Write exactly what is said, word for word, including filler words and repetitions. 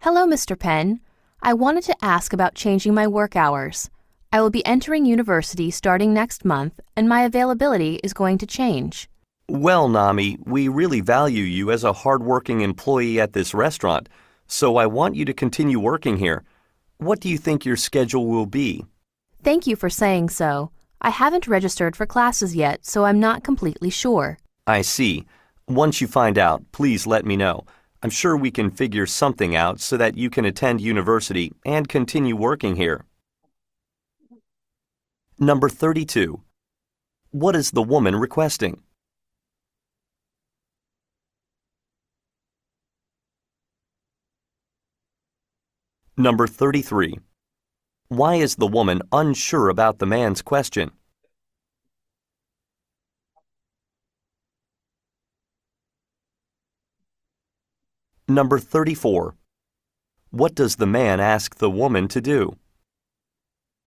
Hello, Mister Penn. I wanted to ask about changing my work hours. I will be entering university starting next month, and my availability is going to change. Well, Nami, we really value you as a hardworking employee at this restaurant, so I want you to continue working here. What do you think your schedule will be? Thank you for saying so. I haven't registered for classes yet, so I'm not completely sure. I see. Once you find out, please let me know. I'm sure we can figure something out so that you can attend university and continue working here. Number thirty-two. What is the woman requesting? Number thirty-three. Why is the woman unsure about the man's question? Number thirty-four. What does the man ask the woman to do?